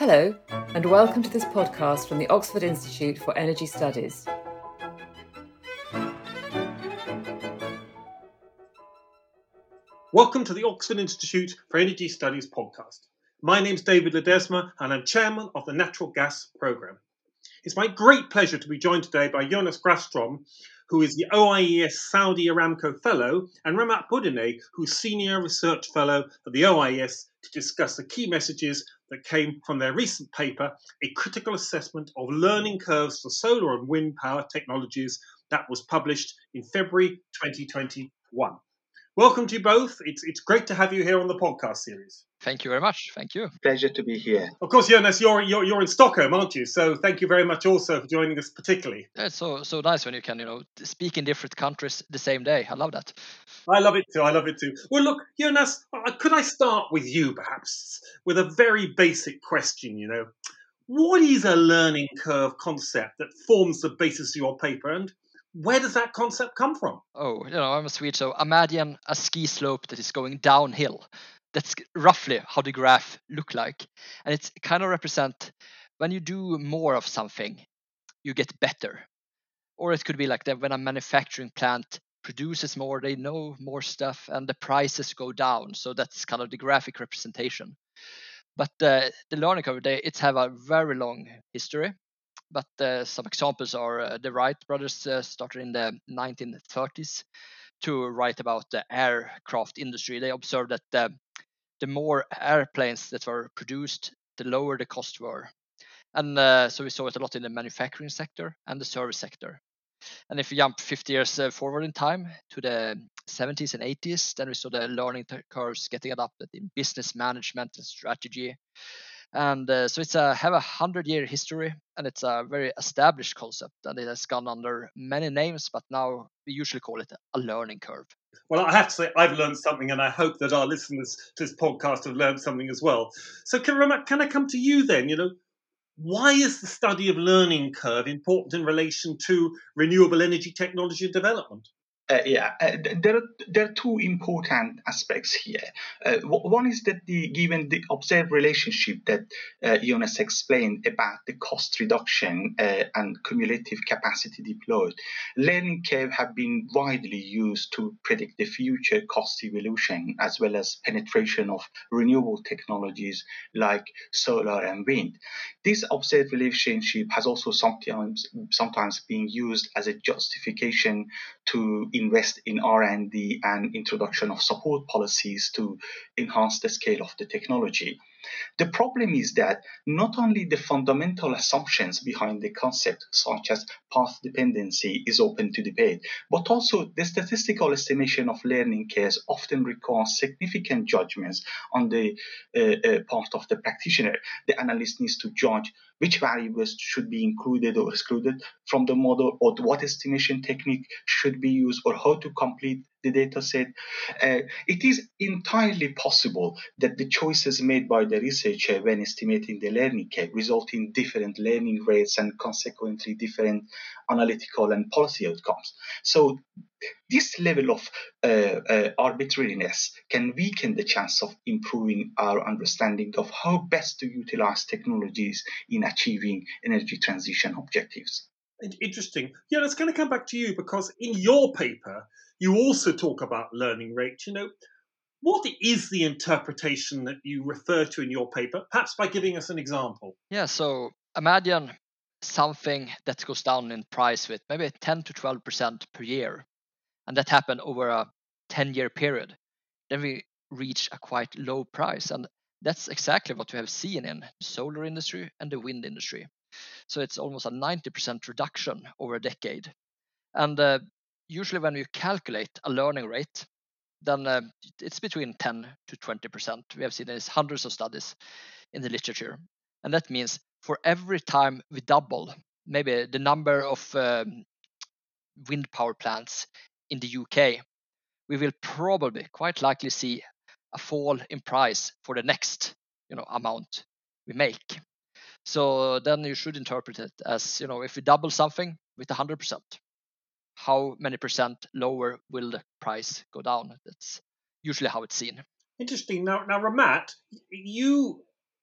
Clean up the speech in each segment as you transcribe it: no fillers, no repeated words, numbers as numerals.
Hello, and welcome to this podcast from the Oxford Institute for Energy Studies. Welcome to the Oxford Institute for Energy Studies podcast. My name's David Ledesma and I'm chairman of the Natural Gas Programme. It's my great pleasure to be joined today by Jonas Grafstrom, who is the OIES Saudi Aramco Fellow, and Ramat Boudineh, who's Senior Research Fellow at the OIES, to discuss the key messages that came from their recent paper, A Critical Assessment of Learning Curves for Solar and Wind Power Technologies, that was published in February 2021. Welcome to you both. It's great to have you here on the podcast series. Thank you very much. Thank you. Pleasure to be here. Of course, Jonas, you're in Stockholm, aren't you? So thank you very much also for joining us particularly. Yeah, it's so nice when you can, speak in different countries the same day. I love that. I love it too. Well, look, Jonas, could I start with you perhaps with a very basic question, What is a learning curve concept that forms the basis of your paper, and where does that concept come from? Oh, I'm a Swede, so imagine a ski slope that is going downhill. That's roughly how the graph look like. And it's kind of represent when you do more of something, you get better. Or it could be like that when a manufacturing plant produces more, they know more stuff and the prices go down. So that's kind of the graphic representation. But the learning curve, it's have a very long history. But some examples are the Wright brothers started in the 1930s to write about the aircraft industry. They observed that the more airplanes that were produced, the lower the cost were. And so we saw it a lot in the manufacturing sector and the service sector. And if you jump 50 years forward in time to the 70s and 80s, then we saw the learning curves getting adopted in business management and strategy. And so it's have a 100-year history, and it's a very established concept, and it has gone under many names, but now we usually call it a learning curve. Well, I have to say I've learned something, and I hope that our listeners to this podcast have learned something as well. So can I come to you then? Why is the study of learning curve important in relation to renewable energy technology development? There are two important aspects here. One is that given the observed relationship that Jonas explained about the cost reduction and cumulative capacity deployed, learning curve have been widely used to predict the future cost evolution as well as penetration of renewable technologies like solar and wind. This observed relationship has also sometimes been used as a justification to invest in R&D and introduction of support policies to enhance the scale of the technology. The problem is that not only the fundamental assumptions behind the concept, such as path dependency, is open to debate, but also the statistical estimation of learning curves often requires significant judgments on the part of the practitioner. The analyst needs to judge which variables should be included or excluded from the model, or what estimation technique should be used, or how to complete the data set. It is entirely possible that the choices made by the researcher when estimating the learning curve result in different learning rates and consequently different analytical and policy outcomes. So this level of arbitrariness can weaken the chance of improving our understanding of how best to utilize technologies in achieving energy transition objectives. Interesting. Yeah, that's going to come back to you because in your paper, you also talk about learning rate. What is the interpretation that you refer to in your paper? Perhaps by giving us an example. Yeah, so imagine something that goes down in price with maybe 10 to 12% per year, and that happened over a 10-year period. Then we reach a quite low price, and that's exactly what we have seen in the solar industry and the wind industry. So it's almost a 90% reduction over a decade. And usually when you calculate a learning rate, then it's between 10 to 20%. We have seen this hundreds of studies in the literature. And that means for every time we double, maybe the number of wind power plants in the UK, we will probably quite likely see a fall in price for the next amount we make. So then you should interpret it as, if we double something with 100%, how many percent lower will the price go down? That's usually how it's seen. Interesting. Now, Ramat, you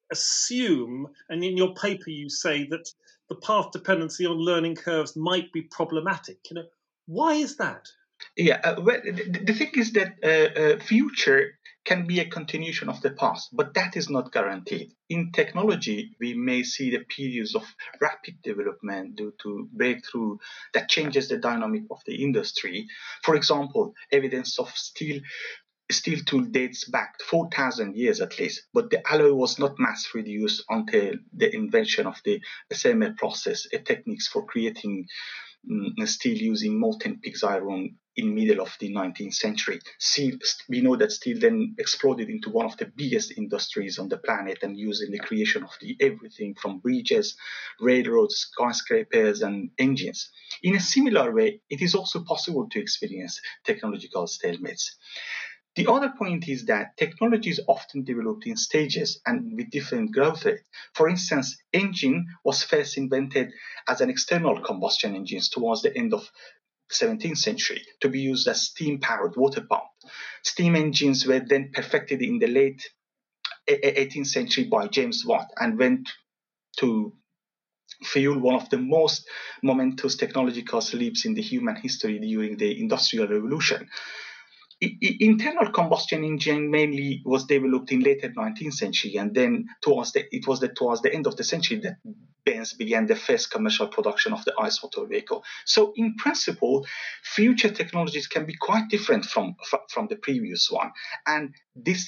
assume, and in your paper you say that the path dependency on learning curves might be problematic. Why is that? Yeah, well, the thing is that future can be a continuation of the past, but that is not guaranteed. In technology, we may see the periods of rapid development due to breakthrough that changes the dynamic of the industry. For example, evidence of steel tool dates back 4,000 years at least, but the alloy was not mass produced until the invention of the SML process, a techniques for creating steel using molten pig's iron in middle of the 19th century. We know that steel then exploded into one of the biggest industries on the planet and used in the creation of everything from bridges, railroads, skyscrapers, and engines. In a similar way, it is also possible to experience technological stalemates. The other point is that technology is often developed in stages and with different growth rates. For instance, engine was first invented as an external combustion engine towards the end of 17th century to be used as steam-powered water pump. Steam engines were then perfected in the late 18th century by James Watt and went to fuel one of the most momentous technological leaps in the human history during the Industrial Revolution. Internal combustion engine mainly was developed in later 19th century, and then towards the end of the century that Benz began the first commercial production of the ICE motor vehicle. So, in principle, future technologies can be quite different from the previous one, and this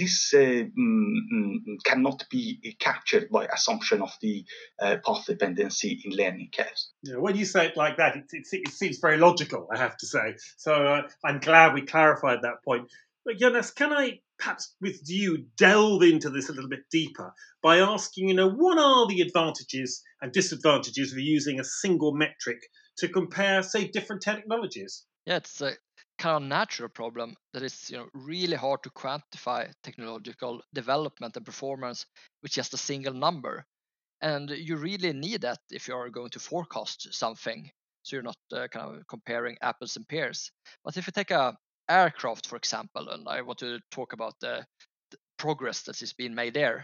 cannot be captured by assumption of the path dependency in learning curves. Yeah, when you say it like that, it seems very logical, I have to say. So I'm glad we clarified that point. But Jonas, can I perhaps with you delve into this a little bit deeper by asking, what are the advantages and disadvantages of using a single metric to compare, say, different technologies? Yeah, it's a kind of natural problem that is really hard to quantify technological development and performance with just a single number. And you really need that if you are going to forecast something, so you're not kind of comparing apples and pears. But if you take a aircraft, for example, and I want to talk about the progress that is being made there,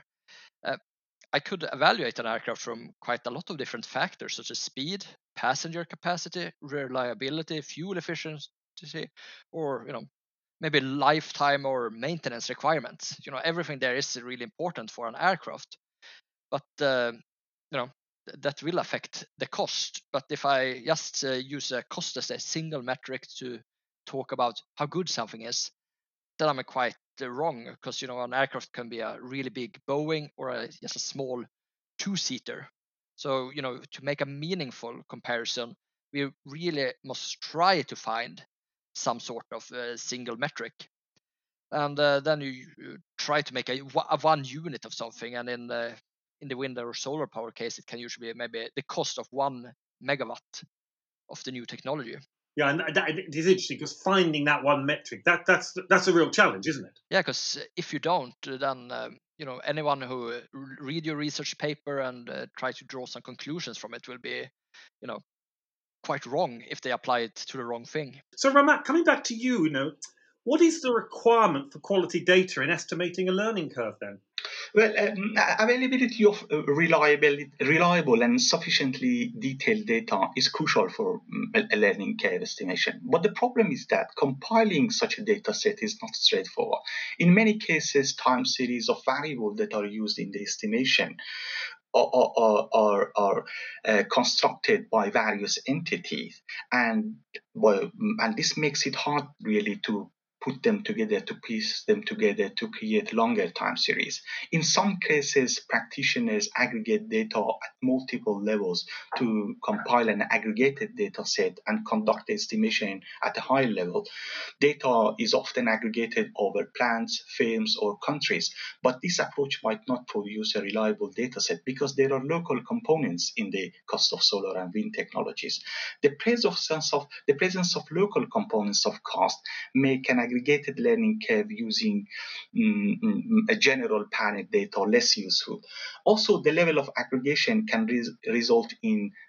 I could evaluate an aircraft from quite a lot of different factors, such as speed, passenger capacity, reliability, fuel efficiency, or maybe lifetime or maintenance requirements. Everything there is really important for an aircraft, but that will affect the cost. But if I just use a cost as a single metric to talk about how good something is, then I'm quite wrong, because an aircraft can be a really big Boeing or just a small two-seater. So to make a meaningful comparison, we really must try to find some sort of single metric, and then you try to make a one unit of something, and in the wind or solar power case, it can usually be maybe the cost of 1 megawatt of the new technology. Yeah, and it is interesting because finding that one metric, that's a real challenge, isn't it? Yeah, because if you don't, then anyone who read your research paper and try to draw some conclusions from it will be, quite wrong if they apply it to the wrong thing. So Ramat, coming back to you, what is the requirement for quality data in estimating a learning curve then? Well, availability of reliable and sufficiently detailed data is crucial for a learning curve estimation. But the problem is that compiling such a data set is not straightforward. In many cases, time series of variables that are used in the estimation are constructed by various entities, and this makes it hard really to put them together, to piece them together, to create longer time series. In some cases, practitioners aggregate data at multiple levels to compile an aggregated data set and conduct estimation at a high level. Data is often aggregated over plants, firms, or countries, but this approach might not produce a reliable data set because there are local components in the cost of solar and wind technologies. The presence of local components of cost make an aggregated learning curve using a general panel data less useful. Also, the level of aggregation can result in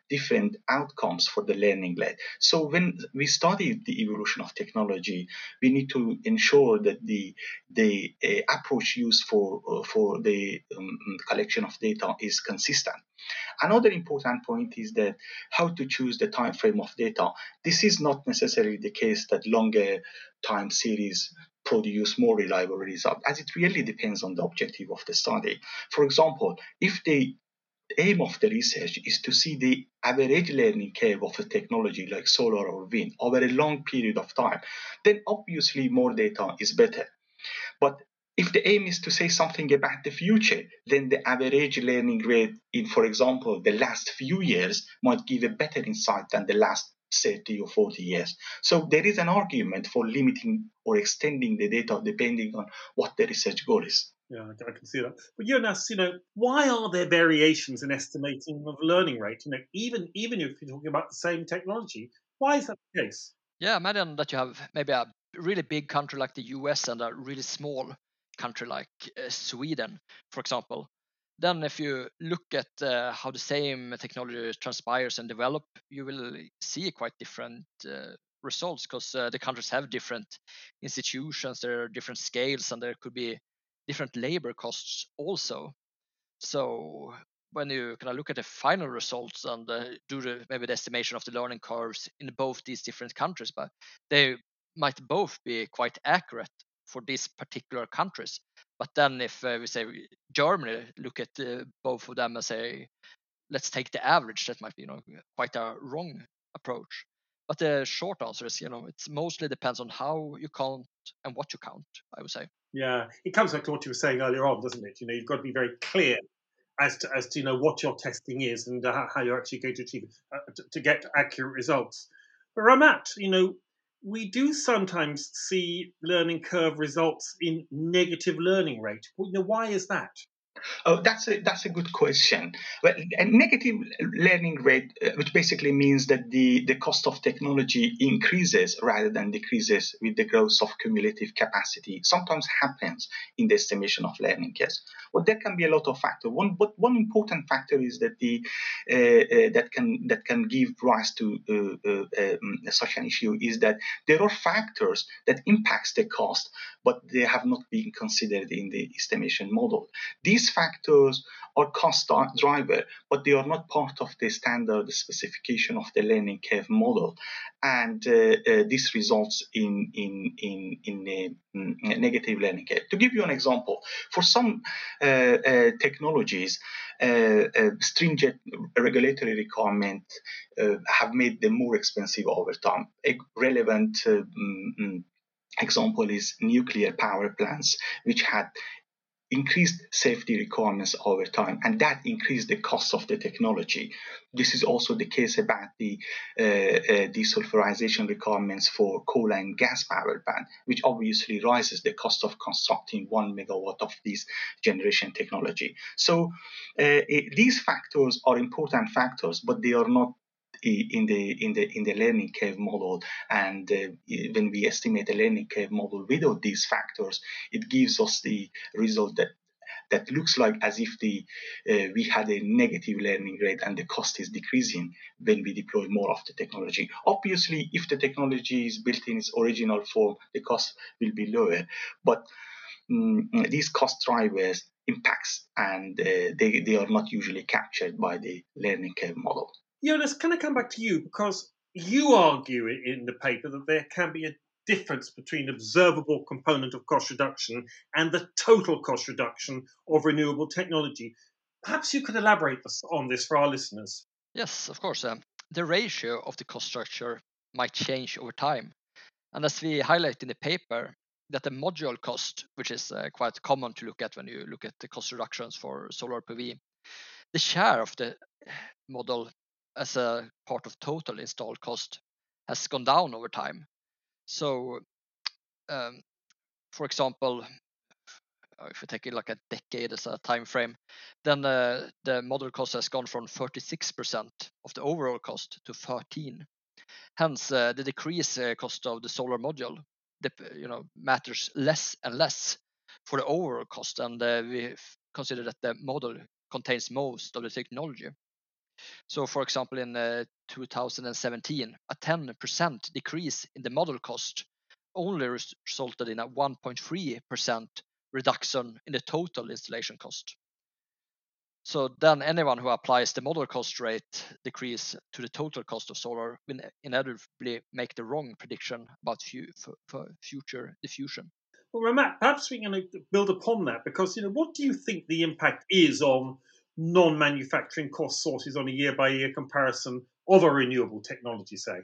different outcomes for the learning led. So when we study the evolution of technology, we need to ensure that the approach used for the collection of data is consistent. Another important point is that how to choose the time frame of data. This is not necessarily the case that longer time series produce more reliable results, as it really depends on the objective of the study. For example, if the aim of the research is to see the average learning curve of a technology like solar or wind over a long period of time, then obviously more data is better. But if the aim is to say something about the future, then the average learning rate in, for example, the last few years might give a better insight than the last 30 or 40 years. So there is an argument for limiting or extending the data depending on what the research goal is. Yeah, I can see that. But Jonas, why are there variations in estimating of learning rate? Even if you're talking about the same technology, why is that the case? Yeah, imagine that you have maybe a really big country like the US and a really small country like Sweden, for example. Then if you look at how the same technology transpires and develop, you will see quite different results, because the countries have different institutions, there are different scales, and there could be different labor costs also. So when you kind of look at the final results and do maybe the estimation of the learning curves in both these different countries, but they might both be quite accurate for these particular countries. But then if we say Germany, look at both of them and say, let's take the average, that might be quite a wrong approach. But the short answer is, it's mostly depends on how you count and what you count, I would say. Yeah, it comes back to what you were saying earlier on, doesn't it? You've got to be very clear as to what your testing is and how you're actually going to achieve to get accurate results. But Ramat, we do sometimes see learning curve results in negative learning rate. Why is that? Oh, that's a good question. Well, a negative learning rate, which basically means that the cost of technology increases rather than decreases with the growth of cumulative capacity, sometimes happens in the estimation of learning curves. Well, there can be a lot of factors. One important factor is that that can give rise to such an issue is that there are factors that impacts the cost, but they have not been considered in the estimation model. These factors are cost driver, but they are not part of the standard specification of the learning curve model, and this results in a negative learning curve. To give you an example, for some technologies, stringent regulatory requirements have made them more expensive over time. A relevant example is nuclear power plants, which had increased safety requirements over time, and that increased the cost of the technology. This is also the case about the desulfurization requirements for coal and gas power plant, which obviously rises the cost of constructing 1 megawatt of this generation technology. So these factors are important factors, but they are not in the learning curve model. And when we estimate a learning curve model without these factors, it gives us the result that looks like as if we had a negative learning rate and the cost is decreasing when we deploy more of the technology. Obviously, if the technology is built in its original form, the cost will be lower. But these cost drivers impacts, and they are not usually captured by the learning curve model. Jonas, can I come back to you? Because you argue in the paper that there can be a difference between observable component of cost reduction and the total cost reduction of renewable technology. Perhaps you could elaborate on this for our listeners. Yes, of course. The ratio of the cost structure might change over time. And as we highlight in the paper, that the module cost, which is quite common to look at when you look at the cost reductions for solar PV, the share of the model as a part of total installed cost has gone down over time. So, for example, if we take it like a decade as a time frame, then the module cost has gone from 36% of the overall cost to 13%. Hence, the decrease cost of the solar module, matters less and less for the overall cost, and we consider that the model contains most of the technology. So, for example, in 2017, a 10% decrease in the model cost only resulted in a 1.3% reduction in the total installation cost. So then anyone who applies the model cost rate decrease to the total cost of solar will inevitably make the wrong prediction about future diffusion. Well, Ramat, perhaps we can build upon that because what do you think the impact is on non-manufacturing cost sources on a year-by-year comparison of a renewable technology, say?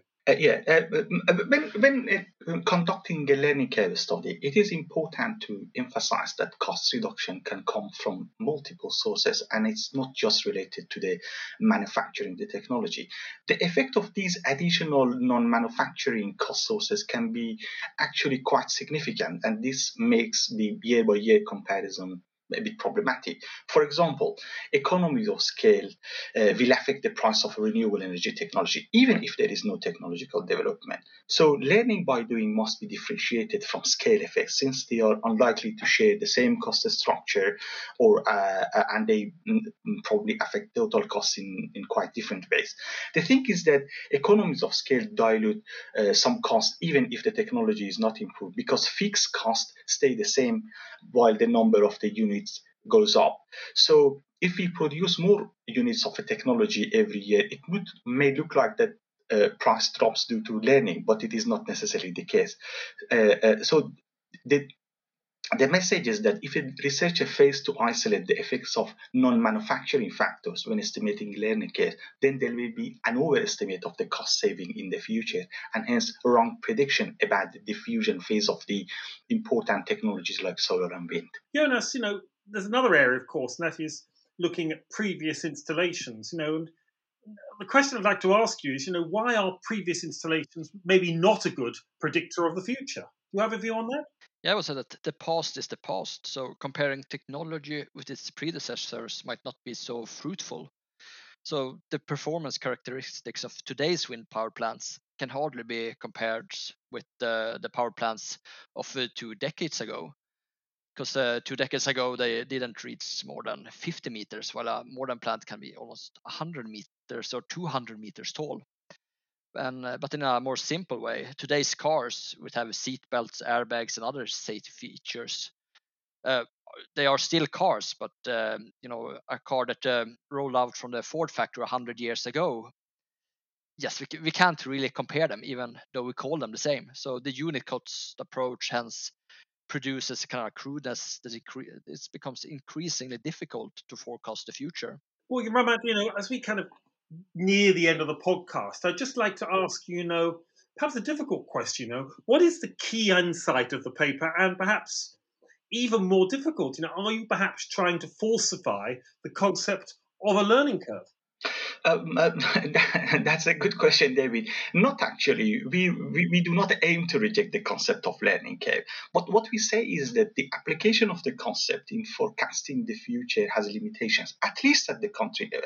When conducting a learning curve study, it is important to emphasize that cost reduction can come from multiple sources, and it's not just related to the manufacturing the technology. The effect of these additional non-manufacturing cost sources can be actually quite significant, and this makes the year-by-year comparison a bit problematic. For example, economies of scale will affect the price of renewable energy technology, even if there is no technological development. So learning by doing must be differentiated from scale effects, since they are unlikely to share the same cost structure, and they probably affect total costs in quite different ways. The thing is that economies of scale dilute some costs, even if the technology is not improved, because fixed costs stay the same while the number of the units goes up. So if we produce more units of a technology every year, it may look like that price drops due to learning, but it is not necessarily the case. So the message is that if a researcher fails to isolate the effects of non-manufacturing factors when estimating learning curve, then there will be an overestimate of the cost saving in the future, and hence wrong prediction about the diffusion phase of the important technologies like solar and wind. Jonas, there's another area, of course, and that is looking at previous installations. And the question I'd like to ask you is, why are previous installations maybe not a good predictor of the future? Do you have a view on that? Yeah, I would say that the past is the past. So comparing technology with its predecessors might not be so fruitful. So the performance characteristics of today's wind power plants can hardly be compared with the power plants of 2 decades ago. Because 2 decades ago, they didn't reach more than 50 meters, while a modern plant can be almost 100 meters or 200 meters tall. But in a more simple way, today's cars would have seat belts, airbags, and other safety features. They are still cars, but a car that rolled out from the Ford factory 100 years ago, yes, we can't really compare them, even though we call them the same. So the unit cost approach hence produces a kind of crudeness that it becomes increasingly difficult to forecast the future. Well, Ramat, as we kind of near the end of the podcast, I'd just like to ask you, perhaps a difficult question, what is the key insight of the paper, and perhaps even more difficult, are you perhaps trying to falsify the concept of a learning curve? That's a good question, David. Not actually. We do not aim to reject the concept of learning curve. But what we say is that the application of the concept in forecasting the future has limitations, at least at the country level.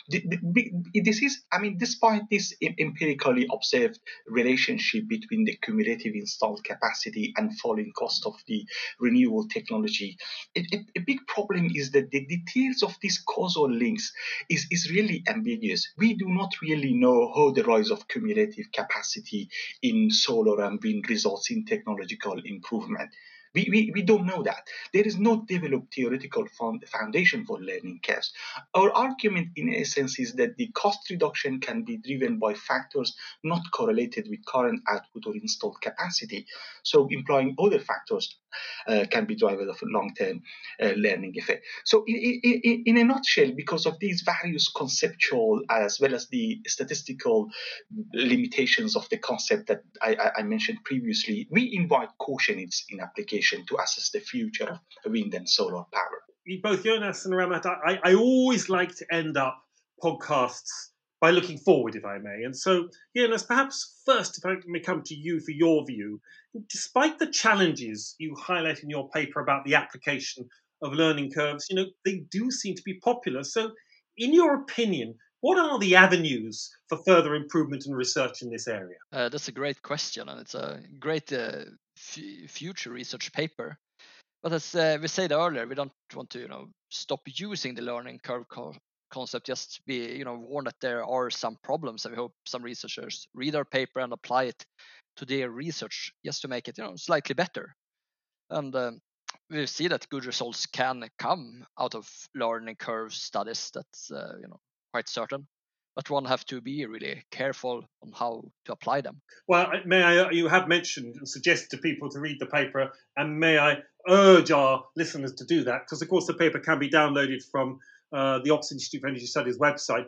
Despite this empirically observed relationship between the cumulative installed capacity and falling cost of the renewable technology, a big problem is that the details of these causal links is really ambiguous. We do not really know how the rise of cumulative capacity in solar and wind results in technological improvement. We don't know that. There is no developed theoretical foundation for learning curves. Our argument, in essence, is that the cost reduction can be driven by factors not correlated with current output or installed capacity, so implying other factors can be drivers of a long-term learning effect. So in a nutshell, because of these various conceptual as well as the statistical limitations of the concept that I mentioned previously, we invite caution in application to assess the future of wind and solar power. Both Jonas and Ramat, I always like to end up podcasts by looking forward, if I may. And so, Jonas, perhaps first, if I may come to you for your view, despite the challenges you highlight in your paper about the application of learning curves, they do seem to be popular. So, in your opinion, what are the avenues for further improvement and research in this area? That's a great question, and it's a great future research paper. But as we said earlier, we don't want to stop using the learning curve concept, just be warned that there are some problems, and we hope some researchers read our paper and apply it to their research just to make it slightly better. And we see that good results can come out of learning curve studies. That's quite certain, but one have to be really careful on how to apply them. Well, you have mentioned and suggested to people to read the paper, and may I urge our listeners to do that, because of course the paper can be downloaded from the Oxford Institute for Energy Studies website,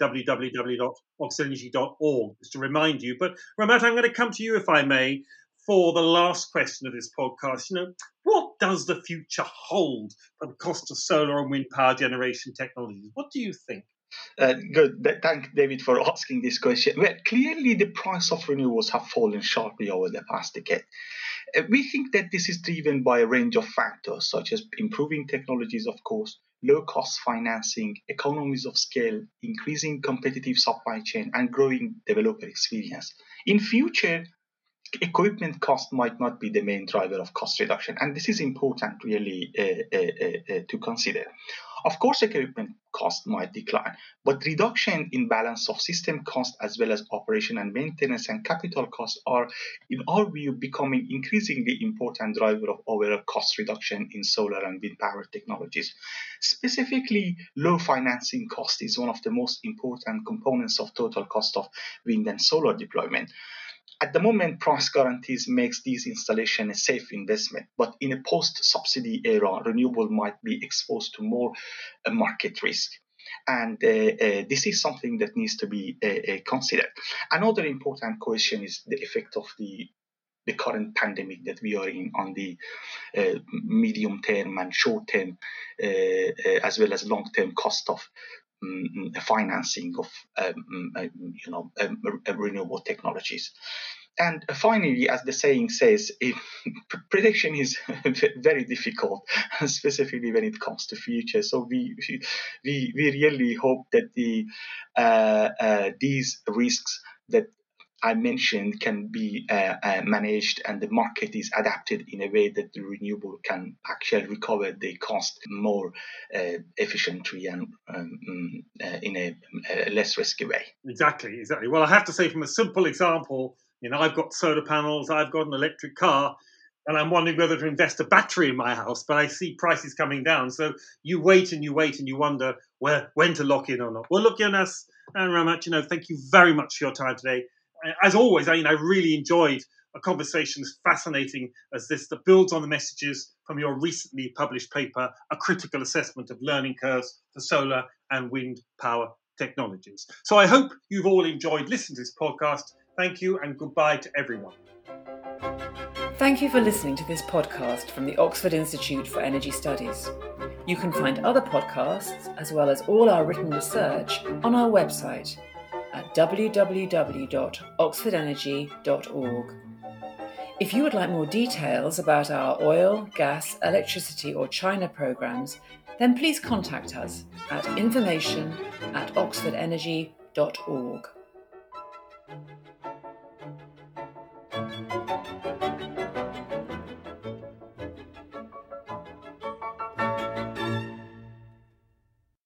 www.oxfordenergy.org, just to remind you. But Ramat, I'm going to come to you, if I may, for the last question of this podcast. What does the future hold for the cost of solar and wind power generation technologies? What do you think? Good. Thank David for asking this question. Well, clearly the price of renewables have fallen sharply over the past decade. We think that this is driven by a range of factors, such as improving technologies, of course, low-cost financing, economies of scale, increasing competitive supply chain, and growing developer experience. In future, equipment cost might not be the main driver of cost reduction, and this is important really to consider. Of course, equipment cost might decline, but reduction in balance of system cost as well as operation and maintenance and capital costs are, in our view, becoming increasingly important driver of overall cost reduction in solar and wind power technologies. Specifically, low financing cost is one of the most important components of total cost of wind and solar deployment. At the moment, price guarantees makes these installations a safe investment, but in a post-subsidy era, renewable might be exposed to more market risk. And this is something that needs to be considered. Another important question is the effect of the current pandemic that we are in on the medium term and short term, as well as long term cost of financing of renewable technologies. And finally, as the saying says, prediction is very difficult, specifically when it comes to future. So we really hope that these risks that I mentioned can be managed, and the market is adapted in a way that the renewable can actually recover the cost more efficiently and in a less risky way. Exactly. Well, I have to say, from a simple example, I've got solar panels, I've got an electric car, and I'm wondering whether to invest a battery in my house, but I see prices coming down. So you wait and you wonder when to lock in or not. Well, look, Jonas and Ramat, thank you very much for your time today. As always, I really enjoyed a conversation as fascinating as this, that builds on the messages from your recently published paper, A Critical Assessment of Learning Curves for Solar and Wind Power Technologies. So I hope you've all enjoyed listening to this podcast. Thank you, and goodbye to everyone. Thank you for listening to this podcast from the Oxford Institute for Energy Studies. You can find other podcasts, as well as all our written research, on our website at www.oxfordenergy.org. If you would like more details about our oil, gas, electricity or China programs, then please contact us at information@oxfordenergy.org.